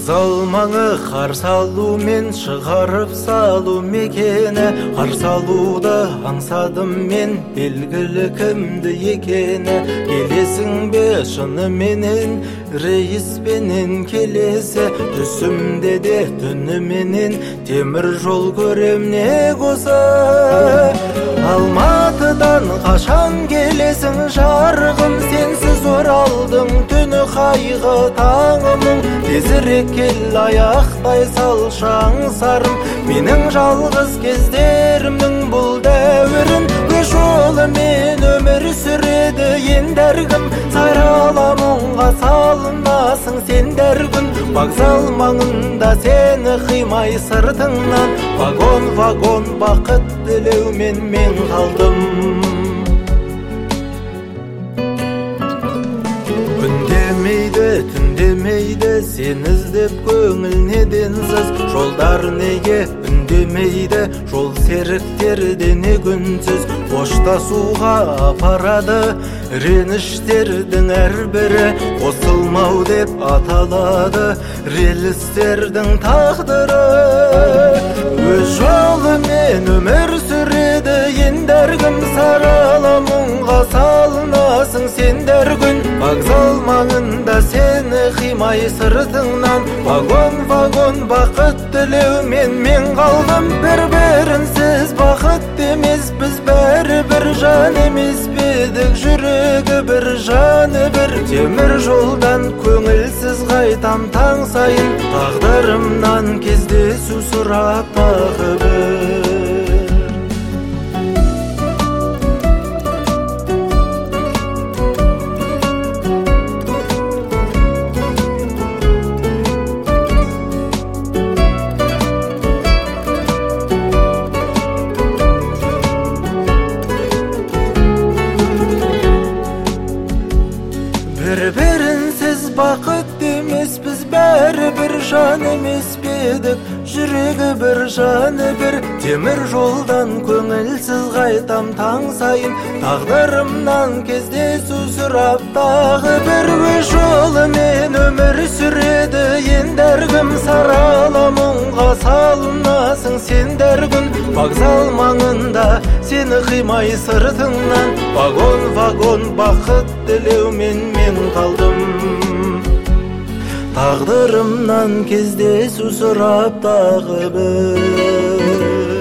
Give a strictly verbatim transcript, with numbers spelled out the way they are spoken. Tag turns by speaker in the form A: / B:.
A: Вокзал маңы қарсы алу мен шығарып салу мекені. Қарсы алуды аңсадым мен, белгілі кімді екені. Келесің бе шыныменен, рейспенен келесі. Түсімде де түніменен, темір жол көрем не қоса. Алматыдан қашан келесің жарығым, сенсіз оралдың түні қайғы таңымың. Тезірек кел аяқтай сал шаңсарым, менің жалғыз кездерімнің бұл дәуірін. Өз жолымен өмір сүреді ендәргім, сараламыңға салынасың сен дәргүн. Вокзал маңында сені қимай сыртыңнан, вагон-вагон бақыт тілеумен мен қалдым. Үндемейді, түндемейді, сен іздеп көңіл неденсіз. Жолдар неге үндемейді, жол серіктерде не күнсіз. Қоштасуға апарады реніштердің әрбірі, қосылмау деп аталады релістердің тағдыры. Өз жолымен өмір сүреді ендәргім, сараламыңға салынасың сен дәргүн. Вокзал маңында сені қимай сыртыңнан, вагон-вагон бақыт тілеумен мен қалдым. Бір-бірінсіз бақыт емес, біз бәрі бір жан емес пе едік, жүрегі бір жаны бір. Темір жолдан көңілсіз қайтам таң сайын, тағдырымнан кездесу сұрап тағы бір. Бір-бірінсіз бақыт емес, біз бәрі бір жан емес пе едік, жүрегі бір жаны бір. Темір жолдан көңілсіз қайтам таң сайын, тағдырымнан кездесу сұрап тағы бір. Өз жолымен өмір сүреді ендәргім, сараламыңға салынасың сен дәргүн. Вокзал маңында сені қимай сыртыңнан, вагон-вагон бақыт тілеумен мен қалдым. Тағдырымнан кездесу сұрап тағы бір.